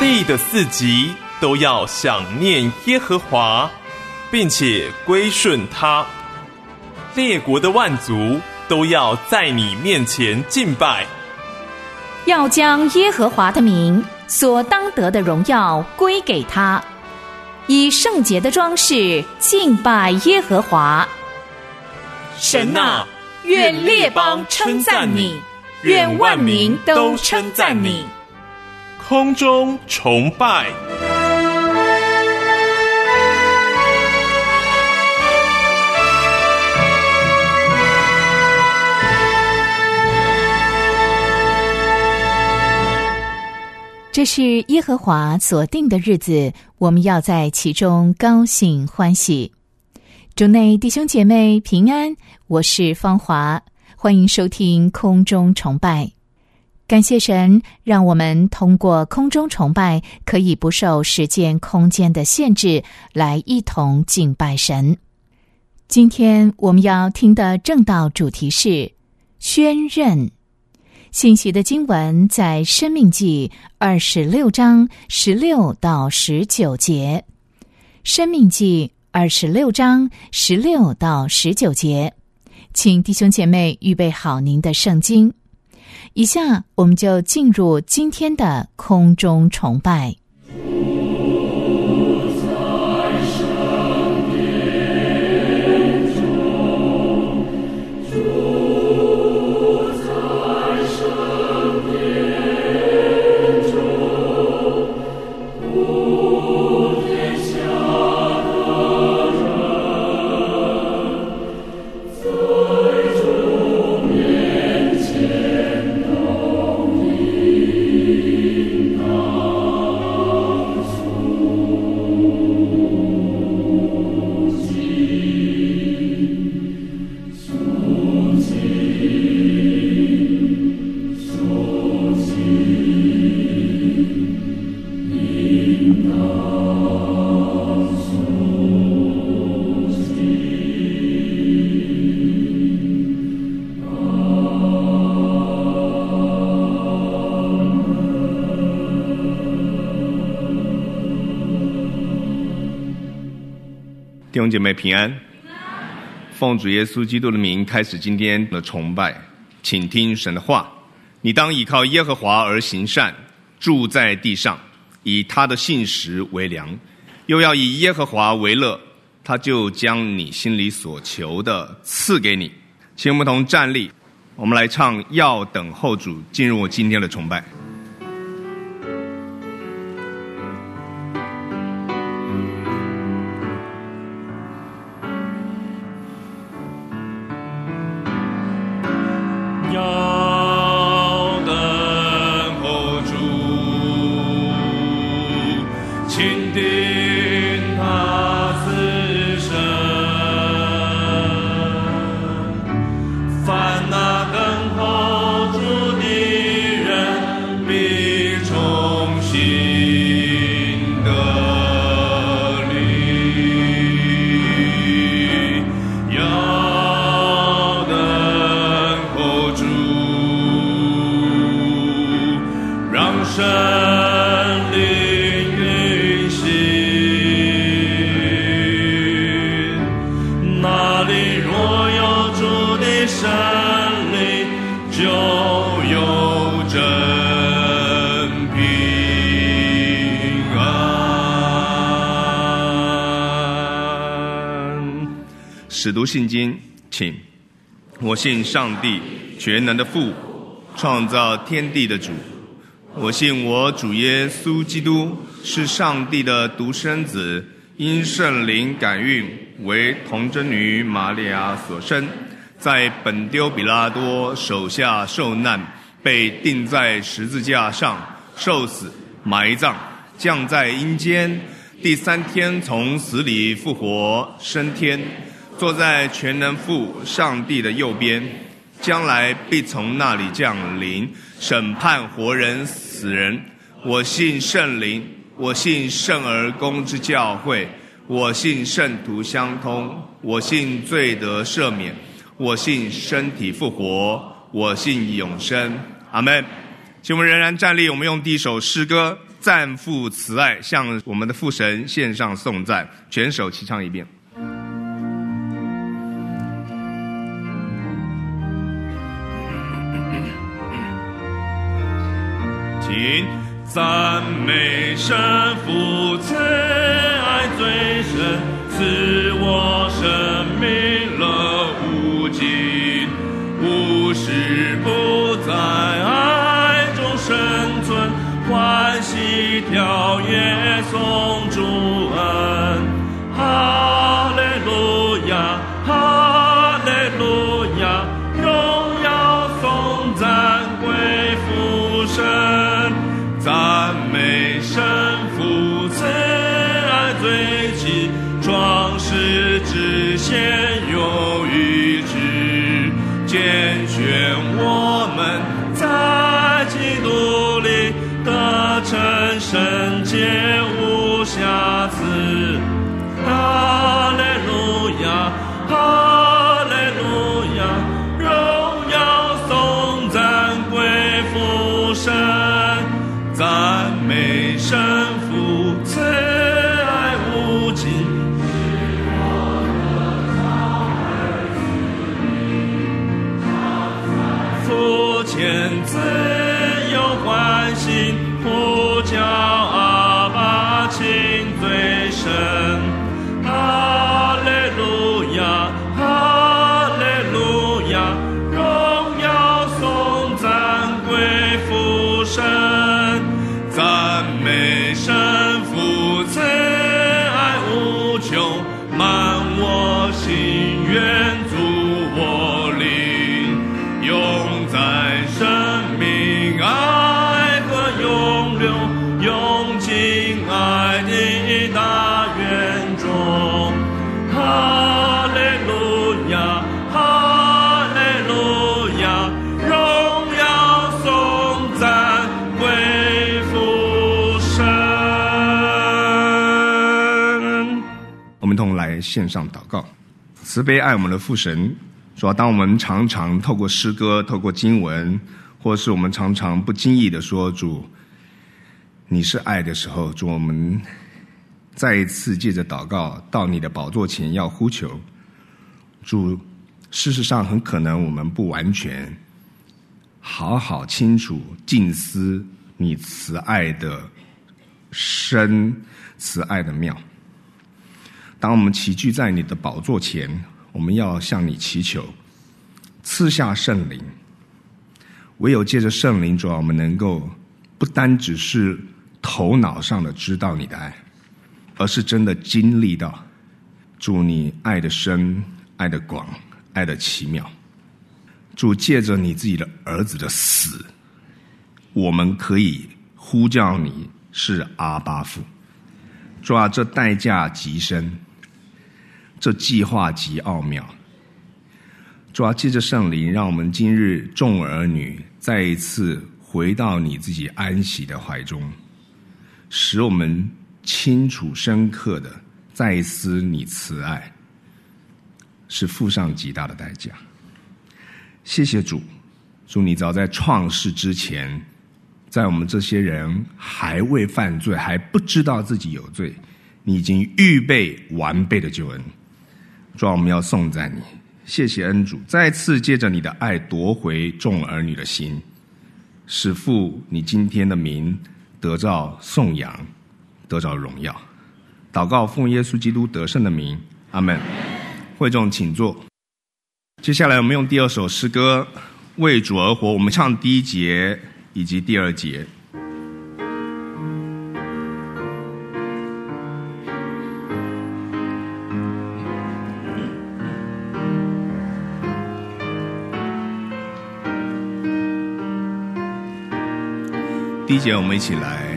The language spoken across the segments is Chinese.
地的四极都要想念耶和华，并且归顺他。列国的万族都要在你面前敬拜， 要将耶和华的名所当得的荣耀归给他，以圣洁的装饰敬拜耶和华。神啊，愿列邦称赞你，愿万民都称赞你。 空中崇拜。 这是耶和华所定的日子，我们要在其中高兴欢喜。主内弟兄姐妹平安，我是芳华，欢迎收听空中崇拜。感谢神，让我们通过空中崇拜，可以不受时间空间的限制，来一同敬拜神。今天我们要听的正道主题是宣认。信息的经文在申命记26章16到19节。申命记26章16到19节，请弟兄姐妹预备好您的圣经。以下我们就进入今天的空中崇拜。 弟兄姐妹平安，奉主耶稣基督的名开始今天的崇拜，请听神的话。你当倚靠耶和华而行善，住在地上，以他的信实为粮，又要以耶和华为乐，他就将你心里所求的赐给你。请我们同站立，我们来唱要等候主，进入今天的崇拜。使读信经，请。我信上帝全能的父，创造天地的主。我信我主耶稣基督是上帝的独生子，因圣灵感孕，为童贞女玛利亚所生，在本丢比拉多手下受难，被钉在十字架上，受死，埋葬，降在阴间，第3天从死里复活，升天，坐在全能父上帝的右边，将来必从那里降临，审判活人死人。我信圣灵，我信圣而公之教会，我信圣徒相通，我信罪得赦免，我信身体复活，我信永生。阿们。 请我们仍然站立，我们用第一首诗歌赞父慈爱，向我们的父神献上颂赞，全手齐唱一遍。请赞美神父慈爱最深，赐我生命乐无尽，无时不在爱中生存，欢喜跳跃颂主恩。哈利路亚，哈利路亚，荣耀颂赞归父神，赞美神父慈爱最极，壮士之先有预知，拣选我们在基督里得成圣洁无瑕疵。哈利路亚，哈利路亚，荣耀颂赞归父神，赞美神父慈爱无尽，父前自有欢喜，呼叫阿爸亲最深。哈利路亚，哈利路亚，荣耀颂赞归父神，赞美神父慈爱无穷，满我心愿足我灵，永在生命爱和永留，永进爱的大愿中。哈利路亚，哈利路亚，荣耀颂赞归父神。我们同来献上祷告。慈悲爱我们的父神，主要当我们常常透过诗歌，透过经文，或是我们常常不经意的说主你是爱的时候，主，我们再一次借着祷告到你的宝座前要呼求。主，事实上很可能我们不完全好好清楚静思你慈爱的深，慈爱的妙。当我们齐聚在你的宝座前，我们要向你祈求赐下圣灵，唯有借着圣灵，主，我们能够不单只是头脑上的知道你的爱，而是真的经历到主你爱的深，爱的广，爱的奇妙。主，借着你自己的儿子的死，我们可以呼叫你是阿爸父。主啊，这代价极深，这计划极奥妙。主啊，借着圣灵，让我们今日众儿女再一次回到你自己安息的怀中，使我们清楚深刻的再思你慈爱，是付上极大的代价。谢谢主，主你早在创世之前，在我们这些人还未犯罪，还不知道自己有罪，你已经预备完备的救恩。主啊，我们要颂赞你，谢谢恩主，再次借着你的爱夺回众儿女的心，使父你今天的名得到颂扬，得到荣耀。祷告奉耶稣基督得胜的名，阿们。会众请坐。接下来我们用第二首诗歌为主而活，我们唱第一节以及第二节。第一节我们一起来，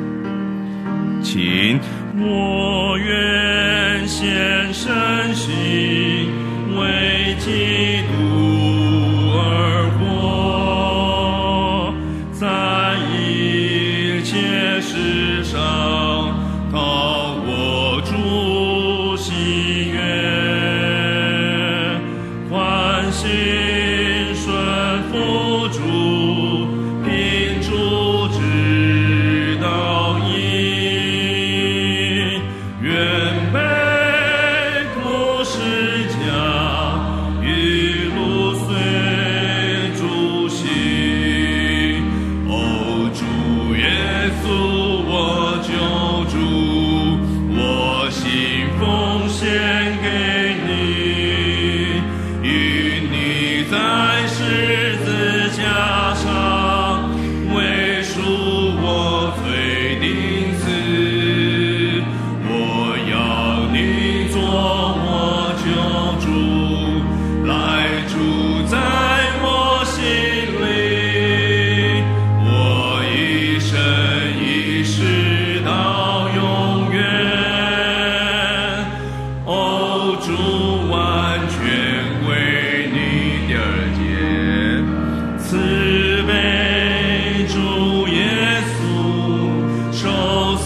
请。我愿献身心，为基督而活，在一切事上讨我主喜悦，欢欣顺服主，凭主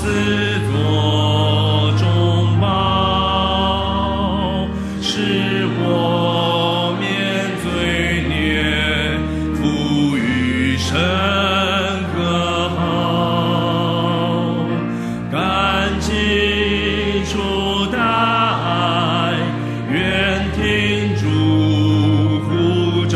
死作中保，使我免罪孽，富余生和好。感激主大爱，愿听主呼召，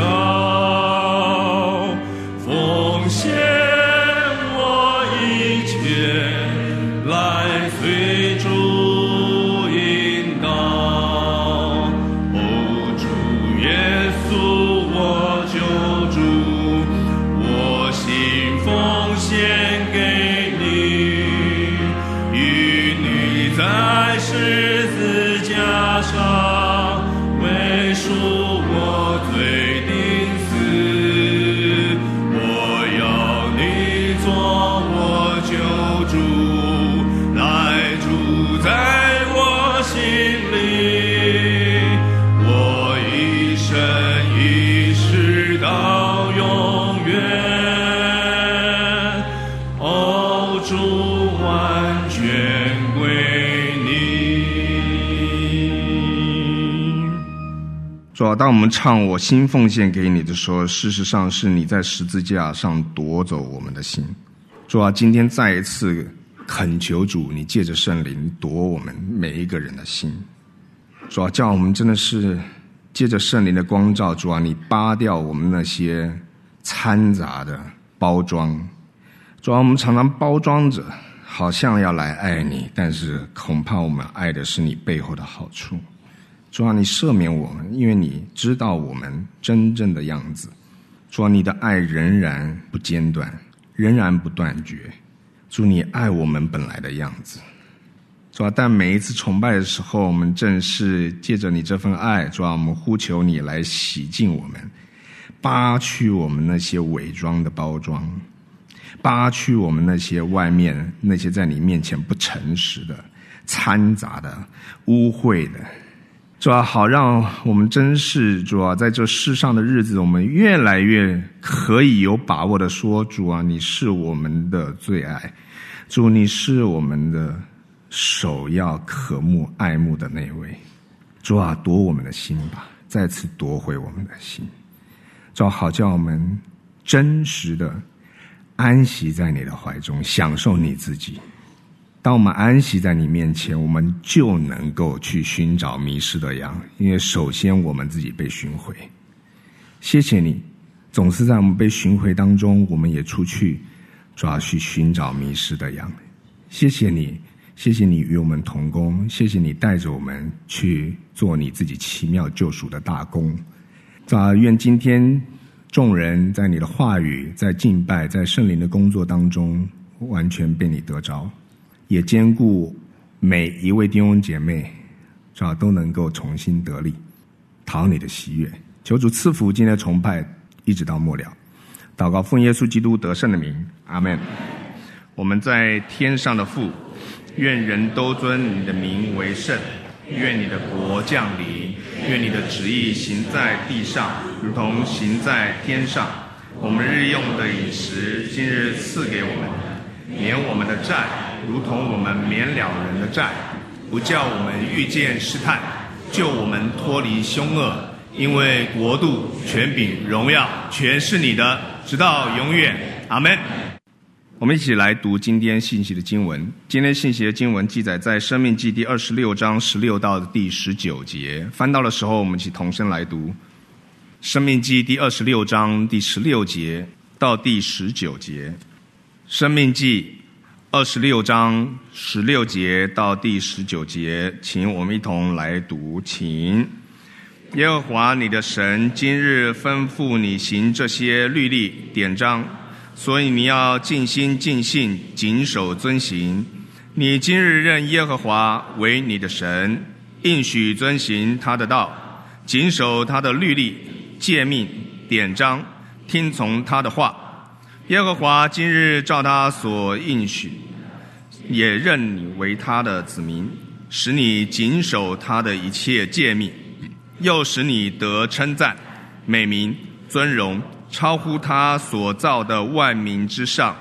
奉献我一切，来随主引导。哦，主耶稣我救主，我心奉献给你，与你在十字架上为赎我罪定死。我要你做我救主，来住在我心里，我一生一世到永远。哦，主完全归你。 主啊，当我们唱我心奉献给你的时候，事实上是你在十字架上夺走我们的心。主啊，今天再一次恳求主，你借着圣灵夺我们每一个人的心。主啊，叫我们真的是借着圣灵的光照，主啊，你扒掉我们那些掺杂的包装。主啊，我们常常包装着好像要来爱你，但是恐怕我们爱的是你背后的好处。主啊，你赦免我们，因为你知道我们真正的样子。主啊，你的爱仍然不间断，仍然不断绝。主，你爱我们本来的样子。主啊，但每一次崇拜的时候，我们正是借着你这份爱，主啊，我们呼求你来洗净我们，扒去我们那些伪装的包装，扒去我们那些外面那些在你面前不诚实的、掺杂的、污秽的。主啊，好让我们真是主啊，在这世上的日子，我们越来越可以有把握的说，主啊，你是我们的最爱，主，你是我们的首要渴慕爱慕的那位。主啊，夺我们的心吧，再次夺回我们的心。主啊，好叫我们真实的安息在你的怀中，享受你自己。当我们安息在你面前，我们就能够去寻找迷失的羊，因为首先我们自己被寻回。谢谢你，总是在我们被寻回当中，我们也出去主要去寻找迷失的羊。谢谢你，谢谢你与我们同工，谢谢你带着我们去做你自己奇妙救赎的大功。愿今天众人在你的话语、在敬拜、在圣灵的工作当中，完全被你得着，也兼顾每一位弟兄姐妹，都能够重新得力，讨你的喜悦。求主赐福今天的崇拜，一直到末了。祷告奉耶稣基督得胜的名，阿们。我们在天上的父，愿人都尊你的名为圣，愿你的国降临，愿你的旨意行在地上，如同行在天上。我们日用的饮食，今日赐给我们，免我们的债，如同我们免了人的债，不叫我们遇见试探，救我们脱离凶恶。因为国度、权柄、荣耀，全是你的，直到永远。阿们。我们一起来读今天信息的经文。今天信息的经文记载在申命记第26章16到第19节。翻到的时候，我们一起同声来读申命记第26章第16节到第19节。申命记26章16节到第19节，请我们一同来读。请耶和华你的神今日吩咐你行这些律例典章，所以你要尽心尽性谨守遵行。你今日认耶和华为你的神，应许遵行他的道，谨守他的律例诫命典章，听从他的话。耶和华今日照他所应许，也认你为他的子民，使你谨守他的一切诫命，又使你得称赞、美名、尊荣，超乎他所造的万民之上，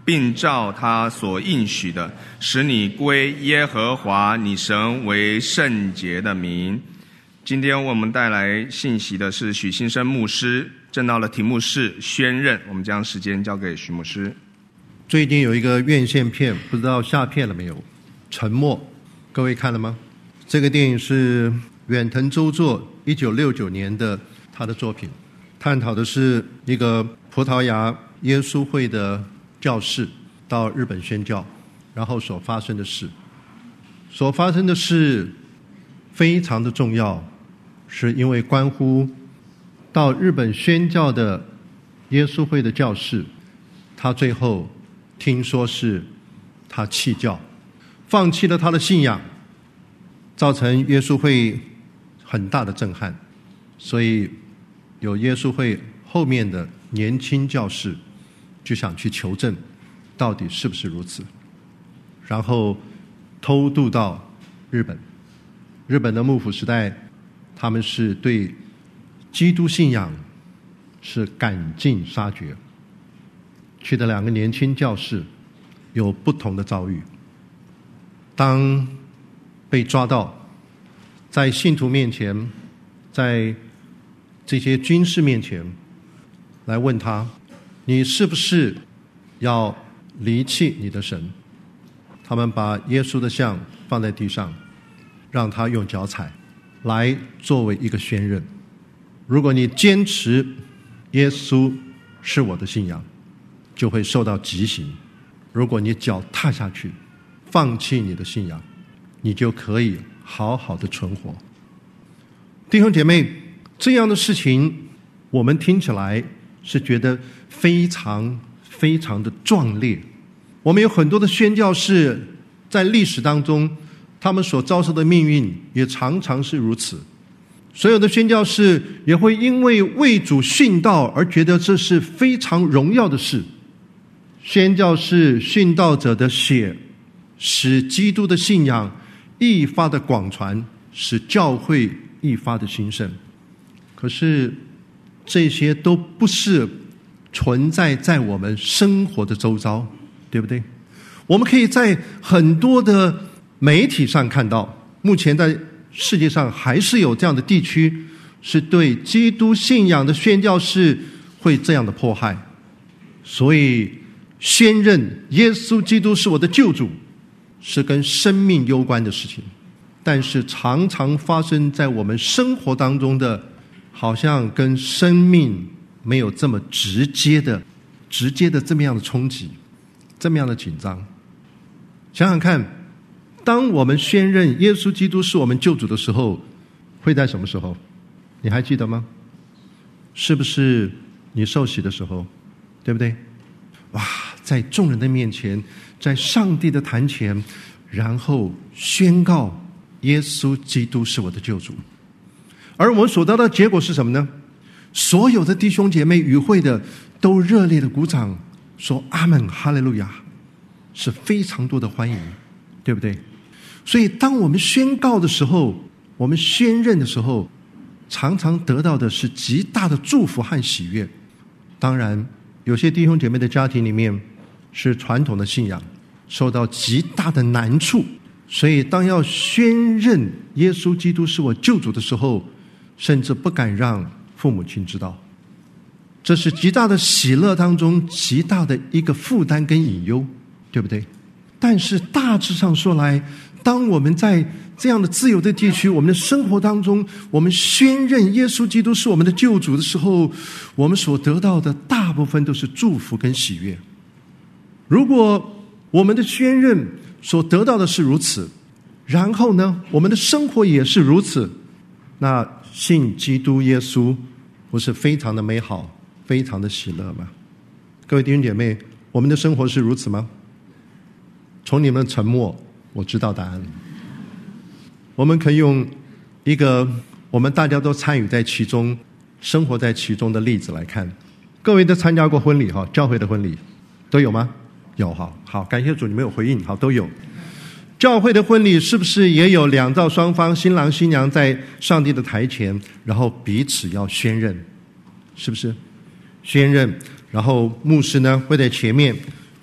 并照他所应许的，使你归耶和华你神为圣洁的民。今天我们带来信息的是许新生牧师，正道的题目是宣认。我们将时间交给许牧师。 最近有一个院线片，不知道下片了没有？沉默，各位看了吗？这个电影是远藤周作1969年的他的作品，探讨的是一个葡萄牙耶稣会的教士到日本宣教，然后所发生的事。所发生的事非常的重要，是因为关乎到日本宣教的耶稣会的教士，他最后听说是他弃教，放弃了他的信仰，造成耶稣会很大的震撼。所以有耶稣会后面的年轻教士就想去求证到底是不是如此，然后偷渡到日本。日本的幕府时代，他们是对基督信仰是赶尽杀绝。去的2个年轻教士有不同的遭遇。当被抓到，在信徒面前，在这些军士面前来问他，你是不是要离弃你的神？他们把耶稣的像放在地上，让他用脚踩来作为一个宣认。如果你坚持耶稣是我的信仰，就会受到极刑。如果你脚踏下去，放弃你的信仰，你就可以好好的存活。弟兄姐妹，这样的事情我们听起来是觉得非常非常的壮烈。我们有很多的宣教士在历史当中，他们所遭受的命运也常常是如此。所有的宣教士也会因为为主殉道而觉得这是非常荣耀的事。宣教士殉道者的血使基督的信仰愈发的广传，使教会愈发的兴盛。可是这些都不是存在在我们生活的周遭，对不对？我们可以在很多的媒体上看到，目前在世界上还是有这样的地区，是对基督信仰的宣教士会这样的迫害。所以宣认耶稣基督是我的救主是跟生命攸关的事情，但是常常发生在我们生活当中的，好像跟生命没有这么直接的这么样的冲击，这么样的紧张。想想看，当我们宣认耶稣基督是我们救主的时候，会在什么时候？你还记得吗？是不是你受洗的时候？对不对？哇，在众人的面前，在上帝的坛前，然后宣告耶稣基督是我的救主。而我们所得到的结果是什么呢？所有的弟兄姐妹与会的都热烈的鼓掌，说阿们，哈利路亚，是非常多的欢迎，对不对？所以当我们宣告的时候，我们宣认的时候，常常得到的是极大的祝福和喜悦。当然有些弟兄姐妹的家庭里面是传统的信仰，受到极大的难处，所以当要宣认耶稣基督是我救主的时候，甚至不敢让父母亲知道。这是极大的喜乐当中极大的一个负担跟隐忧，对不对？但是大致上说来，当我们在这样的自由的地区，我们的生活当中，我们宣认耶稣基督是我们的救主的时候，我们所得到的大部分都是祝福跟喜悦。如果我们的宣认所得到的是如此，然后呢，我们的生活也是如此，那信基督耶稣不是非常的美好，非常的喜乐吗？各位弟兄姐妹，我们的生活是如此吗？从你们的沉默，我知道答案。我们可以用一个我们大家都参与在其中、生活在其中的例子来看。各位都参加过婚礼哈，教会的婚礼都有吗？有，好，感谢主，你们有回应，好，都有。教会的婚礼是不是也有两造双方，新郎新娘在上帝的台前，然后彼此要宣认，是不是？宣认，然后牧师呢会在前面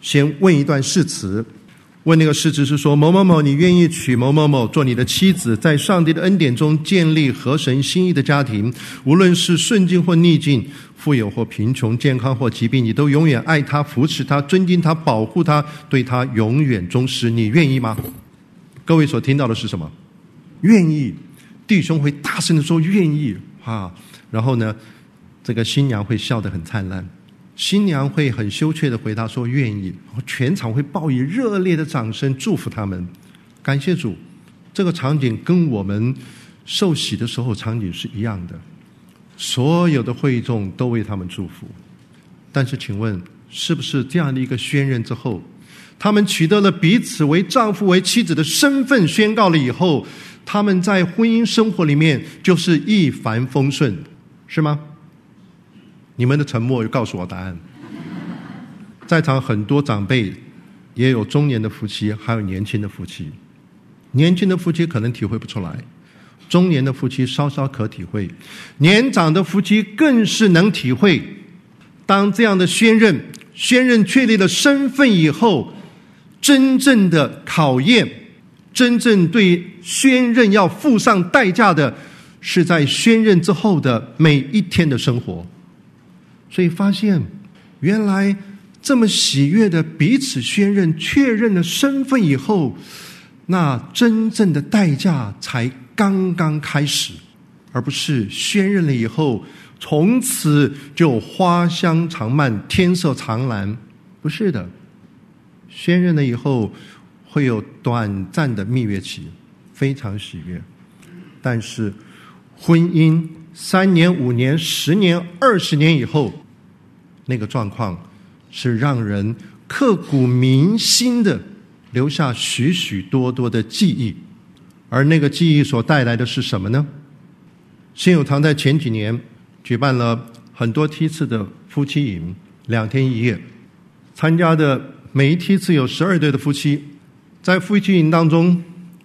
先问一段誓词，问那个誓词是说，某某某，你愿意娶某某某做你的妻子，在上帝的恩典中建立合神心意的家庭，无论是顺境或逆境，富有或贫穷，健康或疾病，你都永远爱他，扶持他，尊敬他，保护他，对他永远忠实。你愿意吗？各位所听到的是什么？愿意。弟兄会大声的说愿意啊，然后呢，这个新娘会笑得很灿烂，新娘会很羞怯的回答说愿意，全场会报以热烈的掌声祝福他们。感谢主，这个场景跟我们受洗的时候场景是一样的，所有的会众都为他们祝福。但是请问，是不是这样的一个宣认之后，他们取得了彼此为丈夫为妻子的身份宣告了以后，他们在婚姻生活里面就是一帆风顺，是吗？你们的沉默又告诉我答案。在场很多长辈也有中年的夫妻，还有年轻的夫妻。年轻的夫妻可能体会不出来，中年的夫妻稍稍可体会，年长的夫妻更是能体会。当这样的宣认确立了身份以后，真正的考验，真正对宣认要付上代价的，是在宣认之后的每一天的生活。所以发现，原来这么喜悦的彼此宣认，确认了身份以后，那真正的代价才刚刚开始，而不是宣认了以后从此就花香长漫，天色长蓝。不是的，宣认了以后会有短暂的蜜月期，非常喜悦，但是婚姻3年5年10年20年以后，那个状况是让人刻骨铭心的，留下许许多多的记忆。而那个记忆所带来的是什么呢？信友堂在前几年举办了很多梯次的夫妻营，2天1夜，参加的每一梯次有12对的夫妻，在夫妻营当中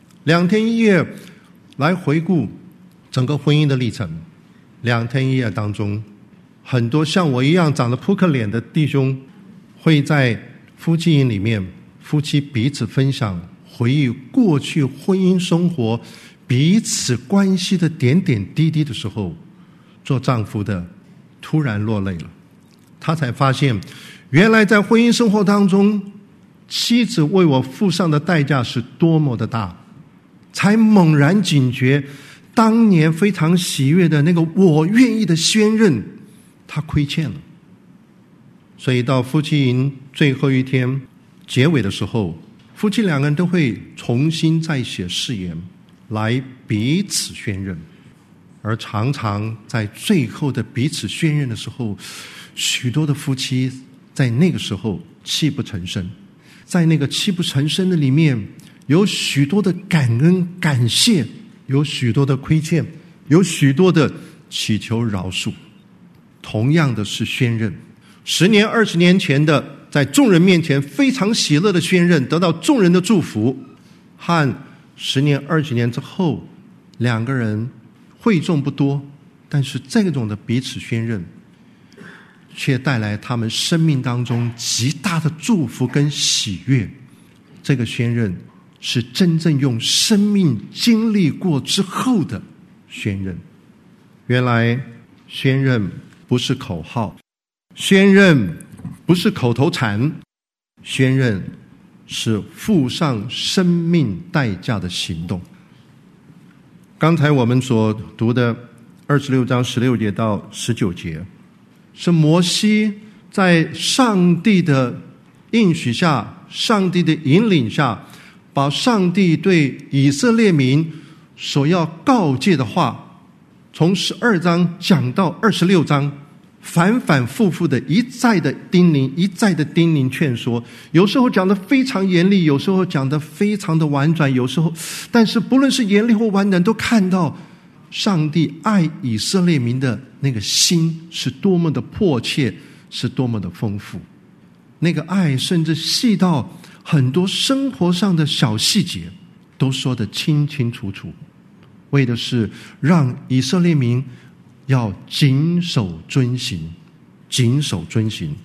2天1夜来回顾整个婚姻的历程。2天1夜当中，很多像我一样长得扑克脸的弟兄会在夫妻营里面，夫妻彼此分享回忆过去婚姻生活彼此关系的点点滴滴的时候，做丈夫的突然落泪了。他才发现，原来在婚姻生活当中，妻子为我付上的代价是多么的大，才猛然警觉，当年非常喜悦的那个我愿意的宣认，他亏欠了。所以到夫妻营最后一天结尾的时候，夫妻2个人都会重新再写誓言，来彼此宣认。而常常在最后的彼此宣认的时候，许多的夫妻在那个时候泣不成声，在那个泣不成声的里面，有许多的感恩感谢，有许多的亏欠，有许多的祈求饶恕。同样的是宣认，10年20年前的在众人面前非常喜乐的宣认，得到众人的祝福，和10年20年之后2个人会众不多，但是这种的彼此宣认却带来他们生命当中极大的祝福跟喜悦。这个宣认是真正用生命经历过之后的宣认。原来宣认不是口号，宣认不是口头禅，宣认是付上生命代价的行动。刚才我们所读的26章16节到19节，是摩西在上帝的应许下，上帝的引领下，把上帝对以色列民所要告诫的话，从12章讲到26章，反反复复的一再的叮咛，一再的叮咛劝说，有时候讲得非常严厉，有时候讲得非常的婉转，有时候，但是不论是严厉或婉转，都看到上帝爱以色列民的那个心是多么的迫切，是多么的丰富。那个爱甚至细到很多生活上的小细节都说得清清楚楚，为的是让以色列民要谨守遵行，谨守遵行。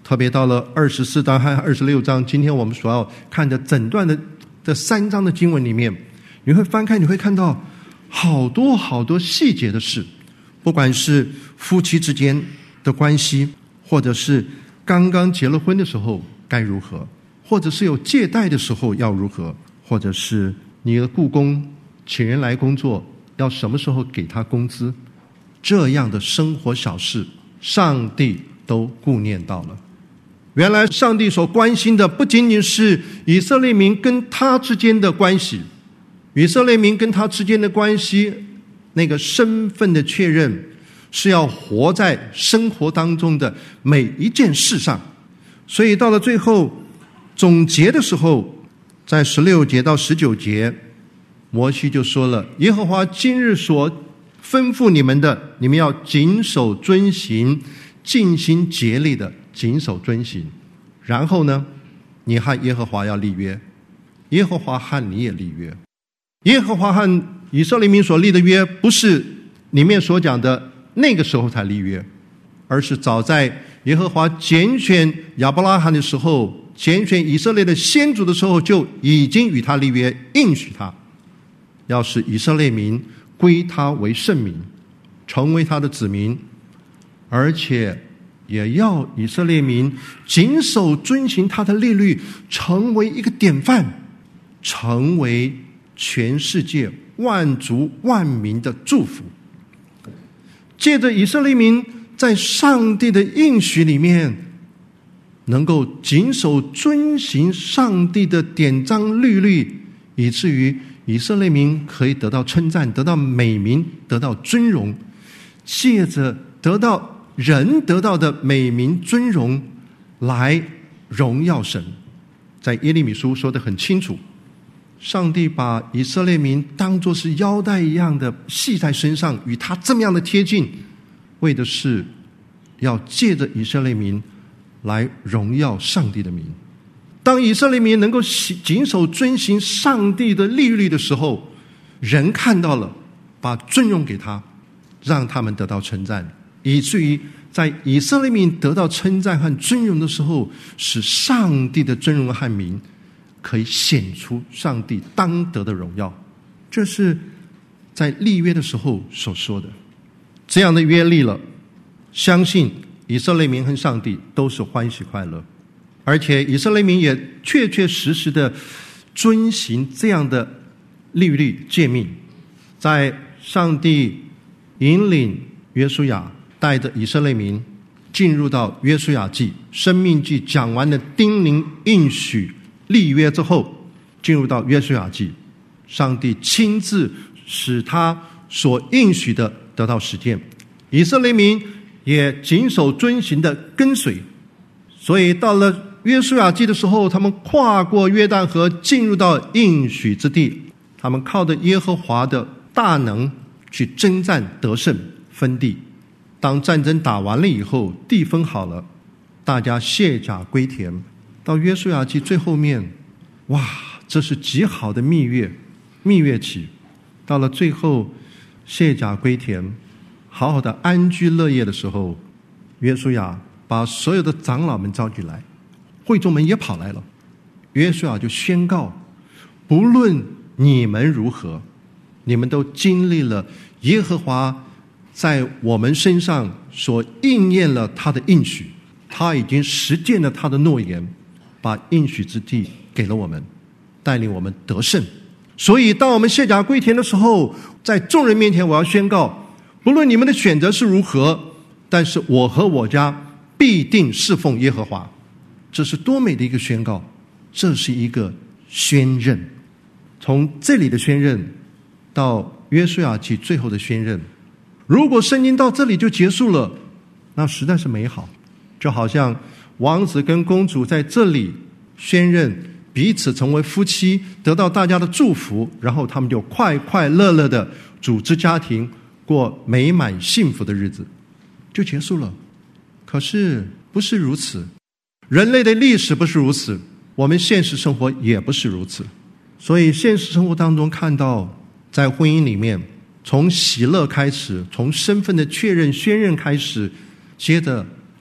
特别到了24章和26章，今天我们所要看的整段的3章的经文里面，你会翻开，你会看到好多好多细节的事，不管是夫妻之间的关系，或者是刚刚结了婚的时候该如何，或者是有借贷的时候要如何，或者是你的雇工请人来工作要什么时候给他工资，这样的生活小事上帝都顾念到了。原来上帝所关心的不仅仅是以色列民跟他之间的关系，以色列民跟他之间的关系那个身份的确认是要活在生活当中的每一件事上。所以到了最后总结的时候，在16节到19节，摩西就说了，耶和华今日所吩咐你们的，你们要谨守遵行，尽心竭力的谨守遵行。然后呢，你和耶和华要立约，耶和华和你也立约。耶和华和以色列民所立的约，不是里面所讲的那个时候才立约，而是早在耶和华拣选亚伯拉罕的时候，拣选以色列的先祖的时候，就已经与他立约，应许他要使以色列民归他为圣民，成为他的子民，而且也要以色列民谨守遵行他的律例，成为一个典范，成为全世界万族万民的祝福。借着以色列民在上帝的应许里面能够谨守遵行上帝的典章律例，以至于以色列民可以得到称赞，得到美名，得到尊荣，借着得到人得到的美名尊荣来荣耀神。在耶利米书说得很清楚，上帝把以色列民当作是腰带一样的系在身上，与他这么样的贴近，为的是要借着以色列民来荣耀上帝的名。当以色列民能够谨守遵行上帝的律例的时候，人看到了，把尊荣给他，让他们得到称赞，以至于在以色列民得到称赞和尊荣的时候，使上帝的尊荣和名可以显出上帝当得的荣耀。这是在立约的时候所说的。这样的约立了，相信以色列民和上帝都是欢喜快乐，而且以色列民也确确实实的遵行这样的律例诫命。在上帝引领约书亚带着以色列民进入到约书亚记、申命记讲完的叮咛应许立约之后，进入到约书亚记，上帝亲自使他所应许的得到实践，以色列民也谨守遵行的跟随。所以到了约书亚记的时候，他们跨过约旦河，进入到应许之地，他们靠着耶和华的大能去征战得胜分地。当战争打完了以后，地分好了，大家卸甲归田。到约书亚记最后面，哇，这是极好的蜜月期。到了最后卸甲归田，好好的安居乐业的时候，约书亚把所有的长老们召集来，会众们也跑来了。约书亚就宣告，不论你们如何，你们都经历了耶和华在我们身上所应验了他的应许，他已经实践了他的诺言，把应许之地给了我们，带领我们得胜。所以当我们卸甲归田的时候，在众人面前我要宣告，不论你们的选择是如何，但是我和我家必定侍奉耶和华。这是多美的一个宣告，这是一个宣认。从这里的宣认到约书亚记最后的宣认，如果圣经到这里就结束了，那实在是美好。就好像王子跟公主在这里宣认彼此成为夫妻，得到大家的祝福，然后他们就快快乐乐的组织家庭，过美满幸福的日子，就结束了。可是不是如此，人类的历史不是如此，我们现实生活也不是如此。所以现实生活当中看到，在婚姻里面，从喜乐开始，从身份的确认宣认开始，接着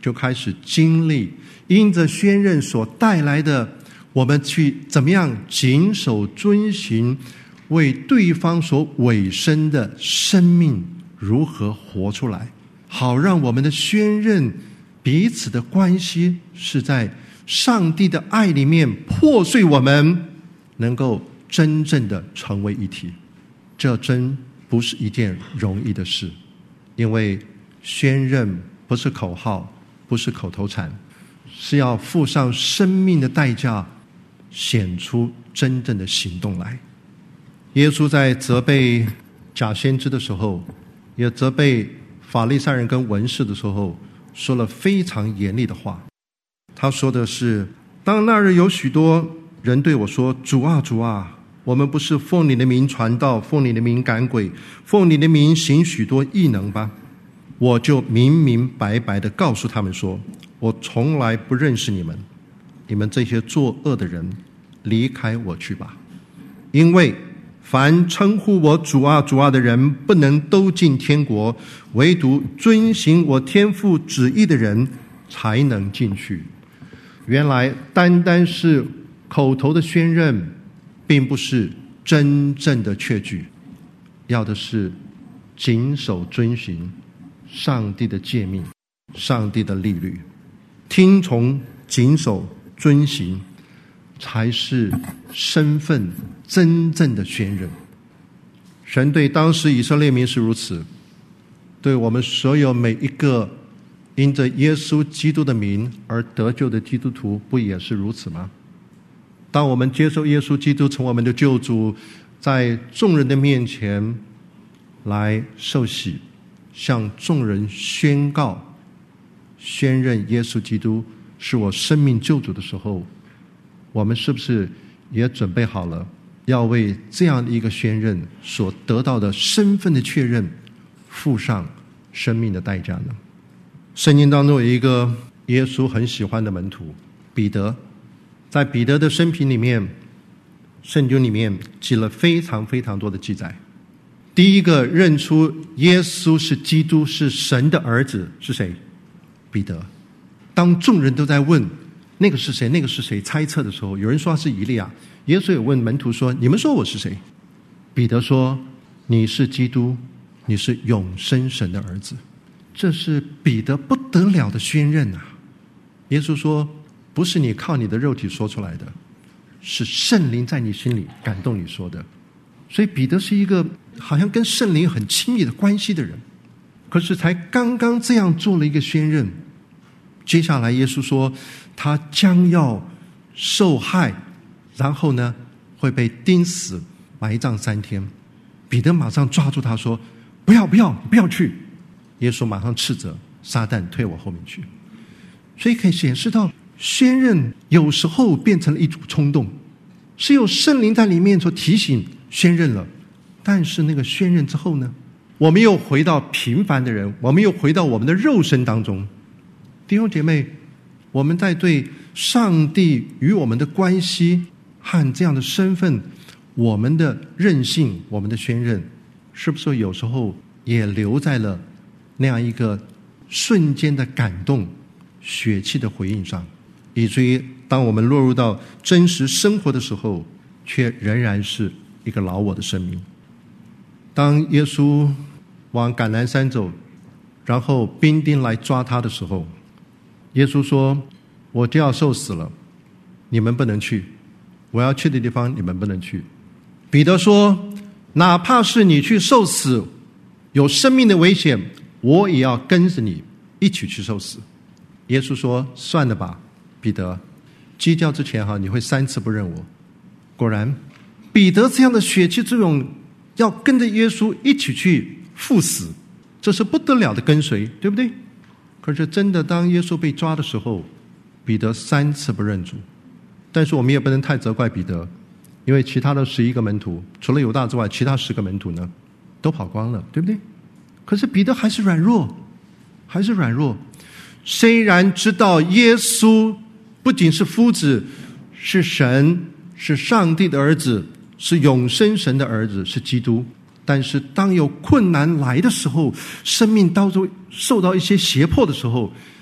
就开始经历因着宣认所带来的，我们去怎么样谨守遵行，为对方所委身的生命如何活出来，好让我们的宣认彼此的关系是在上帝的爱里面破碎，我们能够真正的成为一体。这真不是一件容易的事，因为宣认不是口号，不是口头禅，是要付上生命的代价，显出真正的行动来。耶稣在责备假先知的时候，也责备法利赛人跟文士的时候，说了非常严厉的话。他说的是，当那日有许多人对我说，主啊主啊，我们不是奉你的名传道，奉你的名赶鬼，奉你的名行许多异能吧？我就明明白白地告诉他们说，我从来不认识你们，你们这些作恶的人，离开我去吧。因为凡称呼我主啊主啊的人，不能都进天国，唯独遵行我天父旨意的人才能进去。原来单单是口头的宣认，并不是真正的确据，要的是谨守遵行上帝的诫命，上帝的律律，听从谨守遵行，才是身份真正的宣认。神对当时以色列民是如此，对我们所有每一个因着耶稣基督的名而得救的基督徒，不也是如此吗？当我们接受耶稣基督成我们的救主，在众人的面前来受洗，向众人宣告宣认耶稣基督是我生命救主的时候，我们是不是也准备好了要为这样的一个宣认所得到的身份的确认付上生命的代价呢？圣经当中有一个耶稣很喜欢的门徒彼得，在彼得的生平里面，圣经里面记了非常非常多的记载。第一个认出耶稣是基督，是神的儿子是谁？彼得。当众人都在问那个是谁，那个是谁，猜测的时候，有人说他是以利亚，耶稣也问门徒说，你们说我是谁？彼得说，你是基督，你是永生神的儿子。这是彼得不得了的宣认啊！耶稣说，不是你靠你的肉体说出来的，是圣灵在你心里感动你说的。所以彼得是一个好像跟圣灵很亲密的关系的人，可是才刚刚这样做了一个宣认，接下来耶稣说他将要受害，然后呢会被钉死，埋葬3天。彼得马上抓住他说，不要不要，你不要去。耶稣马上斥责撒旦，退我后面去。所以可以显示到宣认有时候变成了一种冲动，是有圣灵在里面所提醒宣认了，但是那个宣认之后呢，我们又回到平凡的人，我们又回到我们的肉身当中。弟兄姐妹，我们在对上帝与我们的关系和这样的身份，我们的任性，我们的宣认，是不是有时候也留在了那样一个瞬间的感动血气的回应上，以至于当我们落入到真实生活的时候，却仍然是一个老我的生命。当耶稣往橄榄山走，然后兵丁来抓他的时候，耶稣说，我就要受死了，你们不能去，我要去的地方你们不能去。彼得说，哪怕是你去受死，有生命的危险，我也要跟着你一起去受死。耶稣说，算了吧，彼得，鸡叫之前你会3次不认我。果然彼得这样的血气之勇，要跟着耶稣一起去赴死，这是不得了的跟随，对不对？可是真的当耶稣被抓的时候，彼得3次不认主。但是我们也不能太责怪彼得，因为其他的11个门徒，除了犹大之外，其他10个门徒呢都跑光了，对不对？可是彼得还是软弱，还是软弱。虽然知道耶稣不仅是夫子，是神，是上帝的儿子，是永生神的儿子，是基督，但是当有困难来的时候，生命当中受到一些胁迫的时候，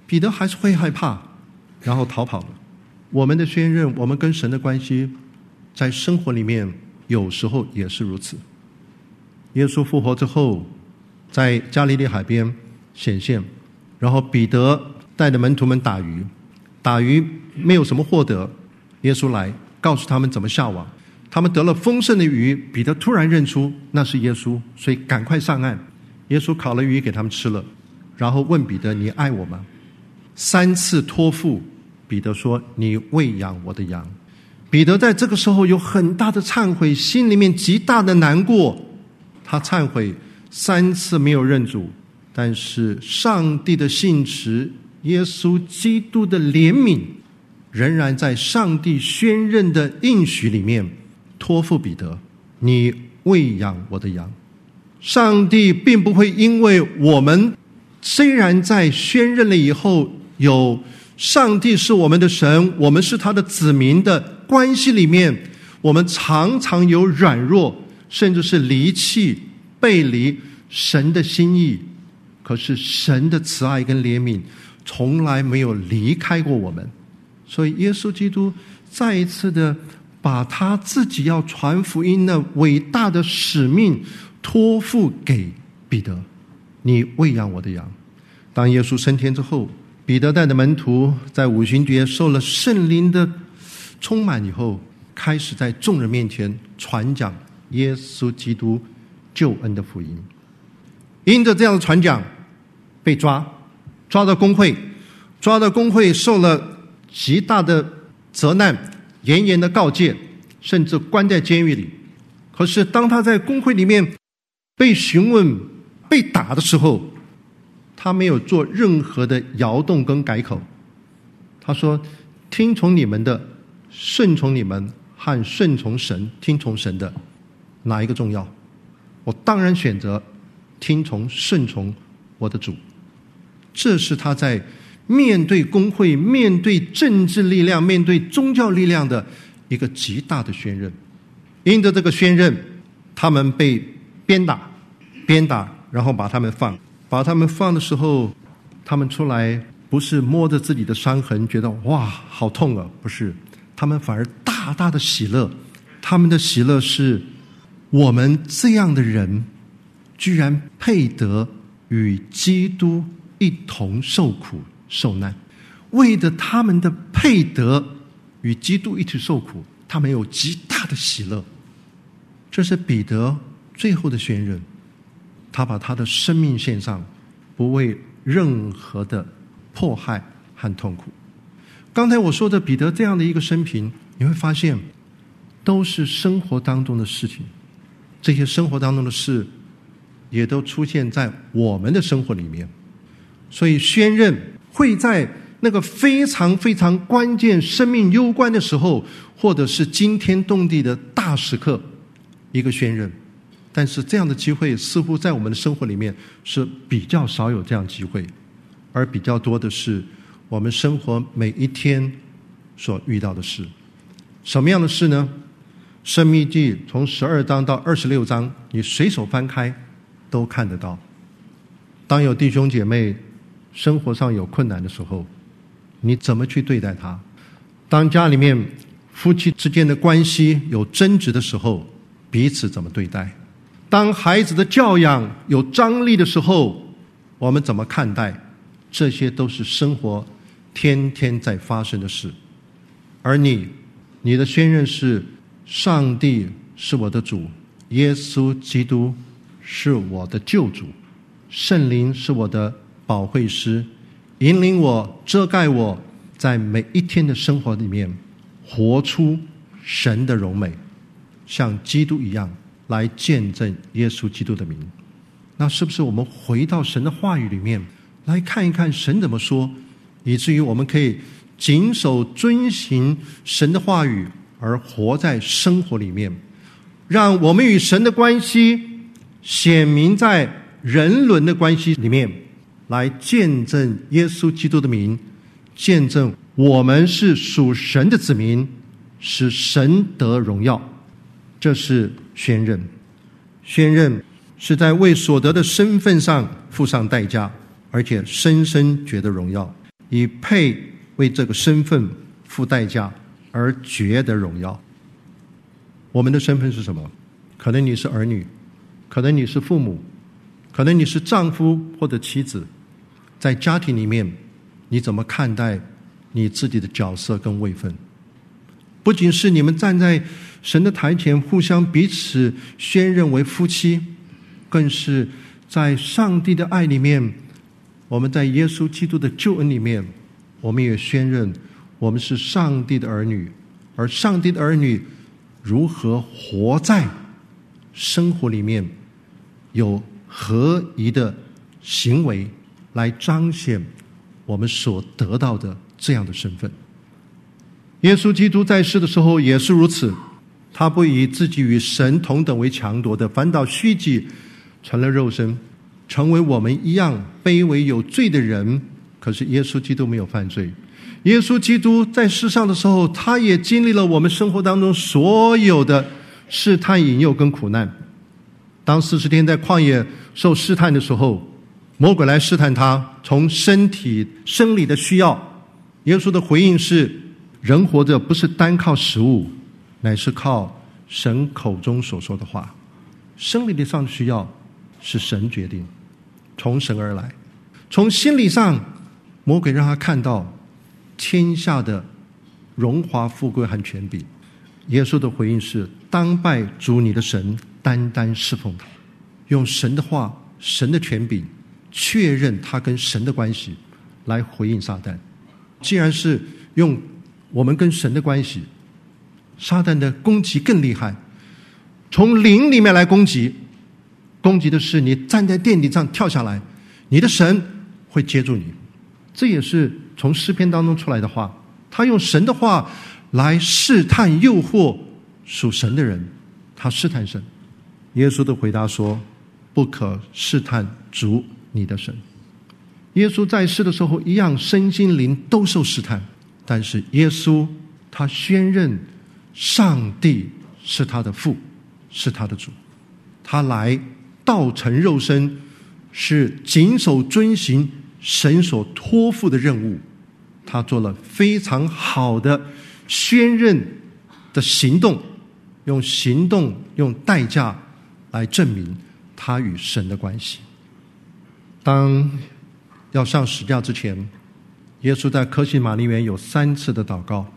彼得还是会害怕，然后逃跑了。我们的宣认，我们跟神的关系，在生活里面有时候也是如此。耶稣复活之后，在加利利海边显现，然后彼得带着门徒们打鱼，打鱼没有什么获得，耶稣来告诉他们怎么下网，他们得了丰盛的鱼，彼得突然认出那是耶稣，所以赶快上岸。耶稣烤了鱼给他们吃了，然后问彼得，你爱我吗？3次托付，彼得说，你喂养我的羊。彼得在这个时候有很大的忏悔，心里面极大的难过，他忏悔3次没有认主，但是上帝的信实，耶稣基督的怜悯，仍然在上帝宣认的应许里面托付彼得，你喂养我的羊。上帝并不会因为我们虽然在宣认了以后有上帝是我们的神，我们是他的子民的关系里面，我们常常有软弱，甚至是离弃背离神的心意，可是神的慈爱跟怜悯从来没有离开过我们。所以耶稣基督再一次的把他自己要传福音的伟大的使命托付给彼得，你喂养我的羊。当耶稣升天之后，彼得带着门徒在五旬节受了圣灵的充满以后，开始在众人面前传讲耶稣基督救恩的福音。因着这样的传讲被抓到公会受了极大的责难，严严的告诫，甚至关在监狱里。可是当他在公会里面被询问被打的时候，他没有做任何的摇动跟改口。他说，听从你们的，顺从你们和顺从神，听从神的哪一个重要？我当然选择听从顺从我的主。这是他在面对公会、面对政治力量、面对宗教力量的一个极大的宣认。因着这个宣认，他们被鞭打，然后把他们放的时候，他们出来不是摸着自己的伤痕觉得哇好痛啊，不是，他们反而大大的喜乐。他们的喜乐是，我们这样的人居然配得与基督一同受苦受难。为着他们的配得与基督一起受苦，他们有极大的喜乐。这是彼得最后的宣认，他把他的生命献上，不为任何的迫害和痛苦。刚才我说的彼得这样的一个生平，你会发现都是生活当中的事情，这些生活当中的事也都出现在我们的生活里面。所以宣认会在那个非常非常关键、生命攸关的时候，或者是惊天动地的大时刻，一个宣认。但是这样的机会似乎在我们的生活里面是比较少有这样的机会，而比较多的是我们生活每一天所遇到的事。什么样的事呢？申命记从12章到26章，你随手翻开都看得到。当有弟兄姐妹生活上有困难的时候，你怎么去对待他？当家里面夫妻之间的关系有争执的时候，彼此怎么对待？当孩子的教养有张力的时候，我们怎么看待？这些都是生活天天在发生的事。而你的宣认是，上帝是我的主，耶稣基督是我的救主，圣灵是我的保惠师，引领我，遮盖我，在每一天的生活里面活出神的荣美，像基督一样来见证耶稣基督的名。那是不是我们回到神的话语里面来看一看神怎么说，以至于我们可以谨守遵行神的话语，而活在生活里面，让我们与神的关系显明在人伦的关系里面，来见证耶稣基督的名，见证我们是属神的子民，使神得荣耀。这是宣认。宣认是在为所得的身份上付上代价，而且深深觉得荣耀。 以配为这个身份付代价而觉得荣耀。我们的身份是什么？可能你是儿女，可能你是父母，可能你是丈夫或者妻子。在家庭里面，你怎么看待你自己的角色跟位分？不仅是你们站在神的台前互相彼此宣认为夫妻，更是在上帝的爱里面，我们在耶稣基督的救恩里面，我们也宣认我们是上帝的儿女。而上帝的儿女如何活在生活里面，有合宜的行为来彰显我们所得到的这样的身份。耶稣基督在世的时候也是如此，他不以自己与神同等为强夺的，反倒虚己，成了肉身，成为我们一样卑微有罪的人。可是耶稣基督没有犯罪，耶稣基督在世上的时候，他也经历了我们生活当中所有的试探、引诱跟苦难。当40天在旷野受试探的时候，魔鬼来试探他，从身体生理的需要，耶稣的回应是：人活着不是单靠食物，乃是靠神口中所说的话。生理上的需要是神决定，从神而来。从心理上，魔鬼让他看到天下的荣华富贵和权柄。耶稣的回应是：当拜主你的神，单单侍奉他。用神的话、神的权柄确认他跟神的关系，来回应撒旦。既然是用我们跟神的关系，撒旦的攻击更厉害，从灵里面来攻击的是你站在殿顶上跳下来，你的神会接住你。这也是从诗篇当中出来的话，他用神的话来试探诱惑属神的人，他试探神。耶稣的回答说：不可试探主你的神。耶稣在世的时候一样，身心灵都受试探，但是耶稣他宣认上帝是他的父，是他的主。他来道成肉身，是谨守遵行神所托付的任务。他做了非常好的宣认的行动，用行动用代价来证明他与神的关系。当要上十架之前，耶稣在客西马尼园有3次的祷告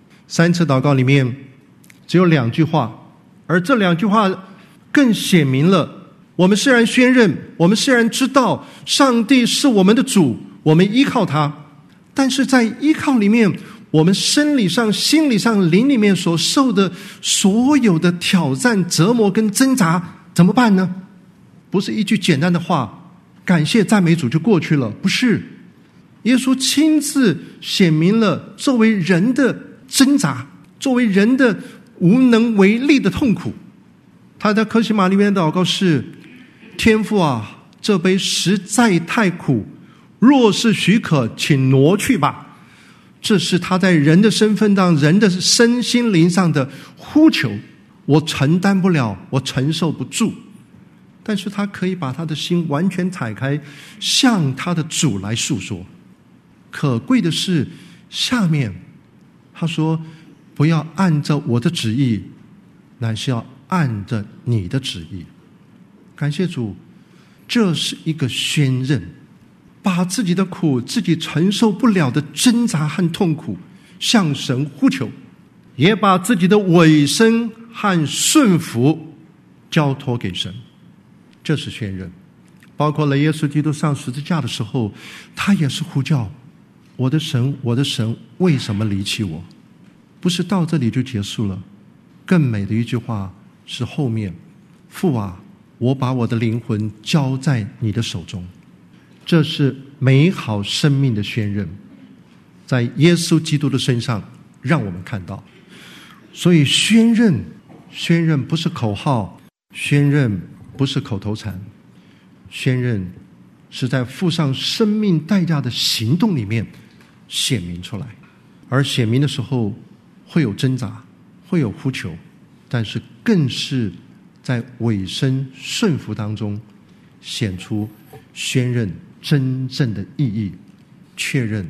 ，3次祷告里面只有2句话，而这2句话更显明了我们虽然宣认，我们虽然知道上帝是我们的主，我们依靠他，但是在依靠里面，我们生理上、心理上、灵里面所受的所有的挑战、折磨跟挣扎怎么办呢？不是一句简单的话，感谢赞美主就过去了，不是。耶稣亲自显明了作为人的挣扎，作为人的无能为力的痛苦。他在客西马尼园的祷告是：天父啊，这杯实在太苦，若是许可，请挪去吧。这是他在人的身份上、人的身心灵上的呼求，我承担不了，我承受不住。但是他可以把他的心完全敞开，向他的主来诉说。可贵的是下面他说：不要按照我的旨意，乃是要按着你的旨意。感谢主，这是一个宣认，把自己的苦、自己承受不了的挣扎和痛苦向神呼求，也把自己的委身和顺服交托给神。这是宣认。包括了耶稣基督上十字架的时候，他也是呼叫：我的神，我的神，为什么离弃我？不是到这里就结束了，更美的一句话是后面：父啊，我把我的灵魂交在你的手中。这是美好生命的宣认，在耶稣基督的身上让我们看到。所以宣认不是口号，宣认不是口头禅，宣认是在付上生命代价的行动里面显明出来。而显明的时候会有挣扎，会有呼求，但是更是在委身顺服当中显出宣认真正的意义，确认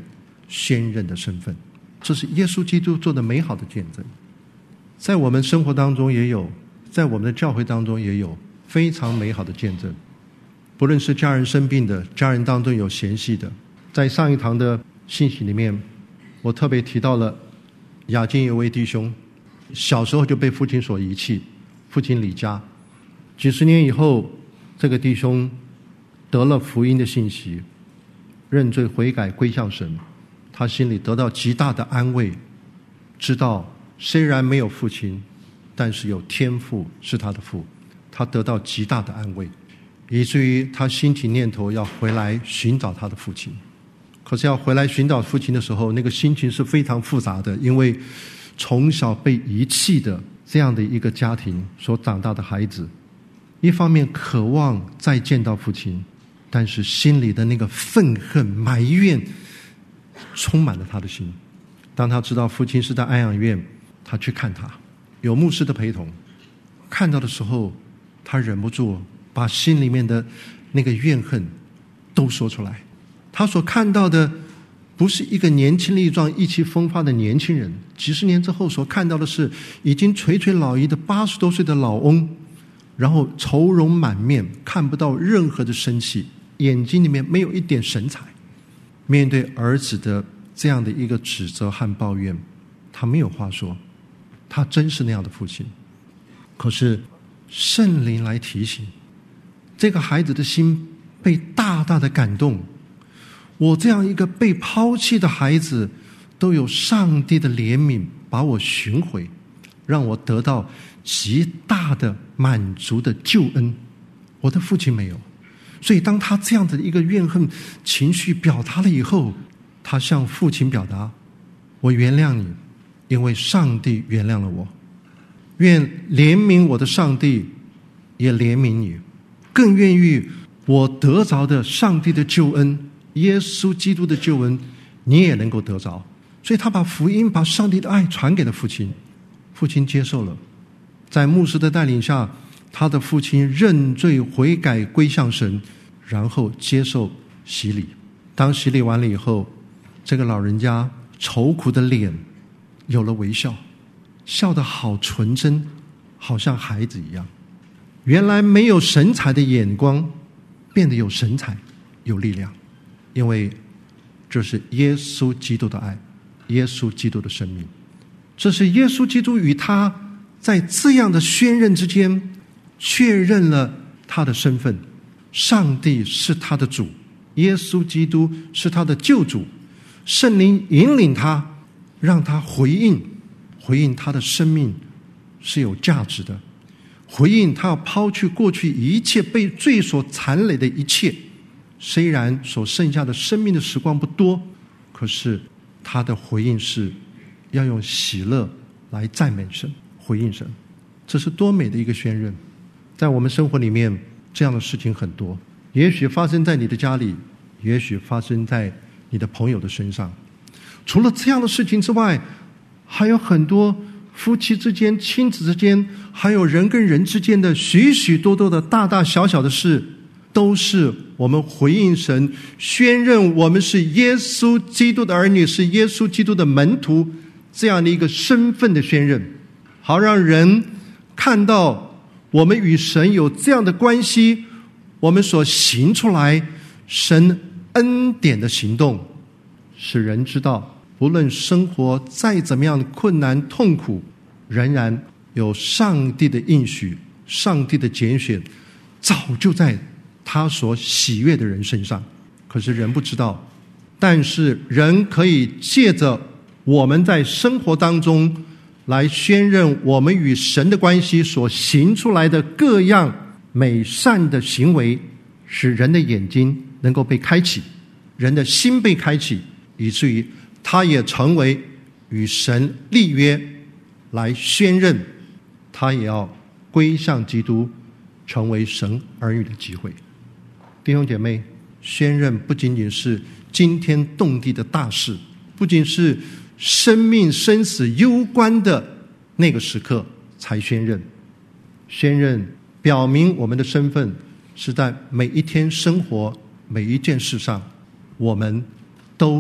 宣认的身份。这是耶稣基督做的美好的见证。在我们生活当中也有，在我们的教会当中也有非常美好的见证。不论是家人生病的，家人当中有嫌隙的，在上一堂的信息里面，我特别提到了雅金有位弟兄，小时候就被父亲所遗弃，父亲离家，几十年以后，这个弟兄得了福音的信息，认罪悔改归向神，他心里得到极大的安慰，知道虽然没有父亲，但是有天父是他的父，他得到极大的安慰，以至于他兴起念头要回来寻找他的父亲。可是要回来寻找父亲的时候，那个心情是非常复杂的，因为从小被遗弃的这样的一个家庭所长大的孩子，一方面渴望再见到父亲，但是心里的那个愤恨埋怨充满了他的心。当他知道父亲是在安养院，他去看他，有牧师的陪同，看到的时候他忍不住把心里面的那个怨恨都说出来。他所看到的不是一个年轻力壮意气风发的年轻人，几十年之后所看到的是已经垂垂老矣的80多岁的老翁，然后愁容满面，看不到任何的生气，眼睛里面没有一点神采。面对儿子的这样的一个指责和抱怨，他没有话说，他真是那样的父亲。可是圣灵来提醒，这个孩子的心被大大的感动，我这样一个被抛弃的孩子，都有上帝的怜悯把我寻回，让我得到极大的满足的救恩。我的父亲没有，所以当他这样的一个怨恨情绪表达了以后，他向父亲表达，我原谅你，因为上帝原谅了我。愿怜悯我的上帝也怜悯你，更愿意我得着的上帝的救恩，耶稣基督的救恩，你也能够得着。所以他把福音，把上帝的爱传给了父亲，父亲接受了。在牧师的带领下，他的父亲认罪悔改归向神，然后接受洗礼。当洗礼完了以后，这个老人家愁苦的脸有了微笑，笑得好纯真，好像孩子一样。原来没有神采的眼光变得有神采有力量，因为这是耶稣基督的爱，耶稣基督的生命。这是耶稣基督与他在这样的宣认之间确认了他的身份，上帝是他的主，耶稣基督是他的救主，圣灵引领他，让他回应他的生命是有价值的，回应他要抛去过去一切被罪所残累的一切。虽然所剩下的生命的时光不多，可是他的回应是要用喜乐来赞美神，回应神。这是多美的一个宣认。在我们生活里面，这样的事情很多，也许发生在你的家里，也许发生在你的朋友的身上。除了这样的事情之外，还有很多夫妻之间、亲子之间，还有人跟人之间的许许多多的大大小小的事，都是我们回应神，宣认我们是耶稣基督的儿女，是耶稣基督的门徒，这样的一个身份的宣认，好让人看到我们与神有这样的关系，我们所行出来神恩典的行动，使人知道不论生活再怎么样的困难痛苦，仍然有上帝的应许，上帝的拣选早就在他所喜悦的人身上。可是人不知道，但是人可以借着我们在生活当中来宣认我们与神的关系所行出来的各样美善的行为，使人的眼睛能够被开启，人的心被开启，以至于他也成为与神立约来宣认，他也要归向基督，成为神儿女的机会。弟兄姐妹，宣认不仅仅是惊天动地的大事，不仅是生命生死攸关的那个时刻才宣认。宣认表明我们的身份是在每一天生活每一件事上，我们都有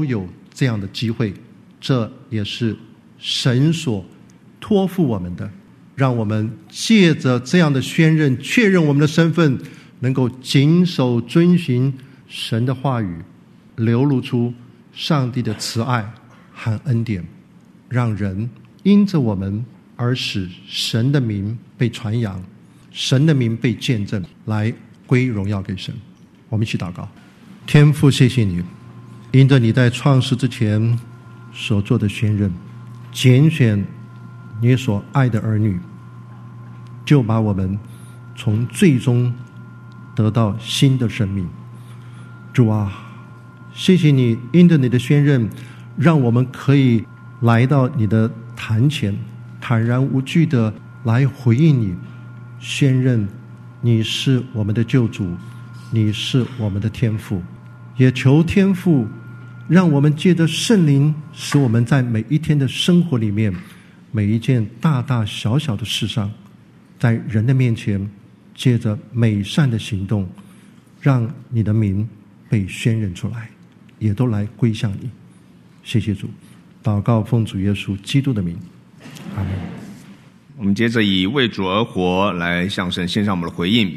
这样的机会，这也是神所托付我们的，让我们借着这样的宣认，确认我们的身份，能够谨守遵循神的话语，流露出上帝的慈爱和恩典，让人因着我们而使神的名被传扬，神的名被见证，来归荣耀给神。我们一起祷告。天父，谢谢你，因着你在创世之前所做的宣认，拣选你所爱的儿女，就把我们从罪中得到新的生命。主啊，谢谢你，因着你的宣认，让我们可以来到你的坛前，坦然无惧的来回应你，宣认你是我们的救主，你是我们的天父。也求天父让我们借着圣灵，使我们在每一天的生活里面，每一件大大小小的事上，在人的面前借着美善的行动，让你的名被宣认出来，也都来归向你。谢谢主，祷告奉主耶稣基督的名，阿们。 我们接着以为主而活来向神献上我们的回应。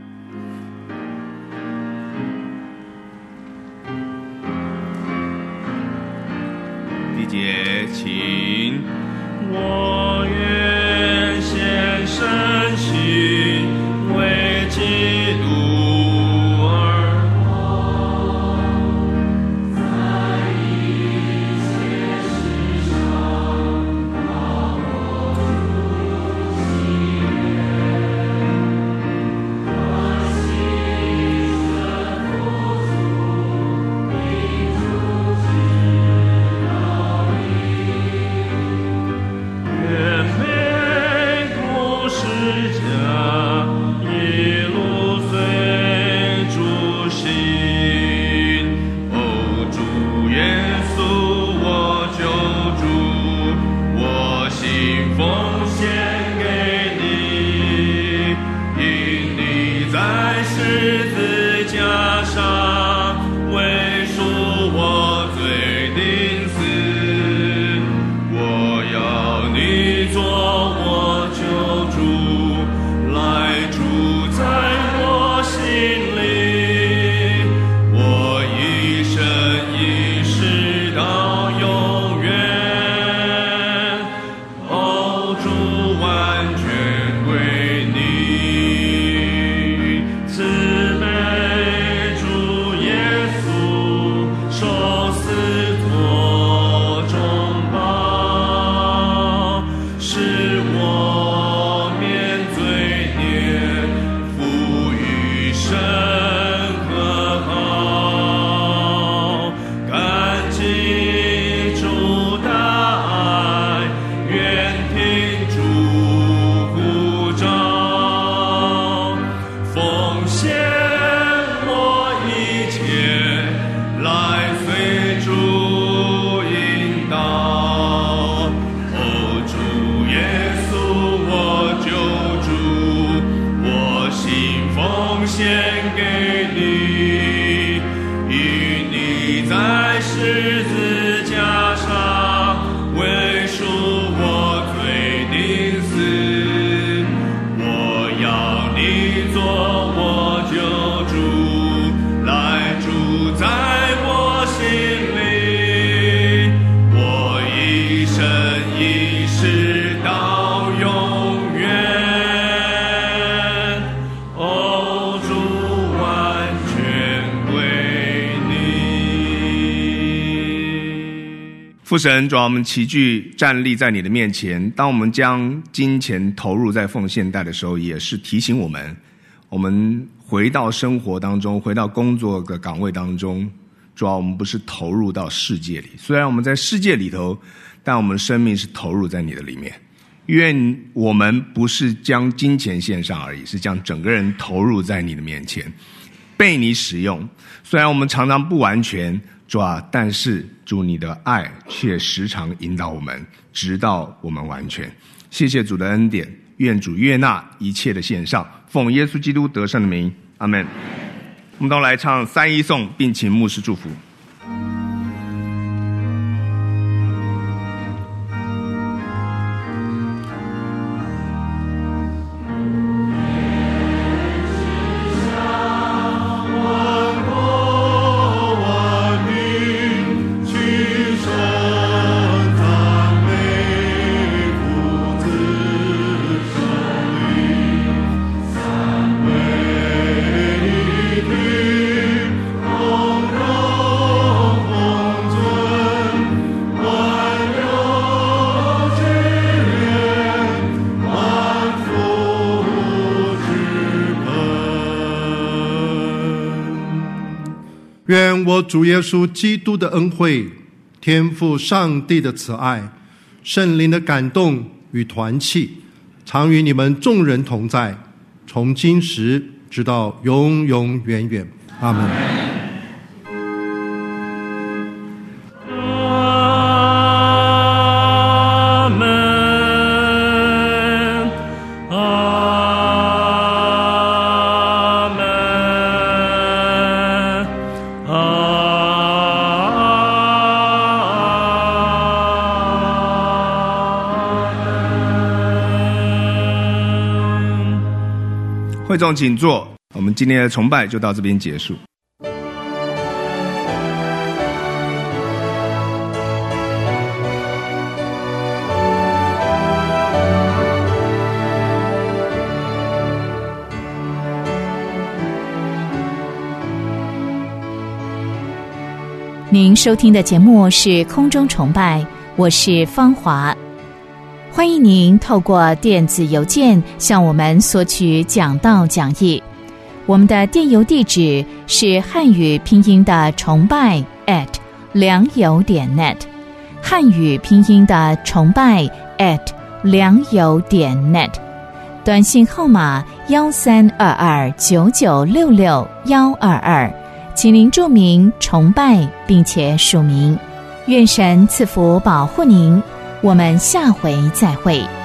第一节，请。 我愿献身心为基督而活，在一切事上把我主喜悦，把心神付出，以主知道愿每故事家一路随主行，哦，主耶稣我救主，我心奉献给你，因你在十字架上为赎我罪定死，我要你做我救主，来住在我心里，我一生一世到永远，哦，主完全归你，慈悲主耶稣，受死作中保，使我免罪孽，赋予生和好，感激主大爱，愿听主呼召，奉献我一切，来随主引导。哦，主耶稣我救主，我心奉献给你，与你在十字架上为赎我罪定死，我要你做我救主，来住在我心里，我一生一世到永远，哦，主完全归你。 父神，主啊，我们齐聚站立在你的面前，当我们将金钱投入在奉献袋的时候，也是提醒我们回到生活当中，回到工作的岗位当中，主啊，我们不是投入到世界里，虽然我们在世界里头，但我们的生命是投入在你的里面。愿我们不是将金钱献上而已，是将整个人投入在你的面前，被你使用。虽然我们常常不完全，主啊，但是主你的爱却时常引导我们，直到我们完全。谢谢主的恩典，愿主悦纳一切的献上，奉耶稣基督得胜的名，阿们。我们都来唱三一颂，并请牧师祝福。 愿我主耶稣基督的恩惠、天父上帝的慈爱、圣灵的感动与团契，常与你们众人同在，从今时直到永永远远。阿们。 会众请坐，我们今天的崇拜就到这边结束。 您收听的节目是空中崇拜，我是芳华。欢迎您透过电子邮件向我们索取讲道讲义。我们的电邮地址是汉语拼音的崇拜良友.net， 汉语拼音的崇拜良友.net， 短信号码1322996622，请您注明崇拜并且署名。愿神赐福保护您，我们下回再会。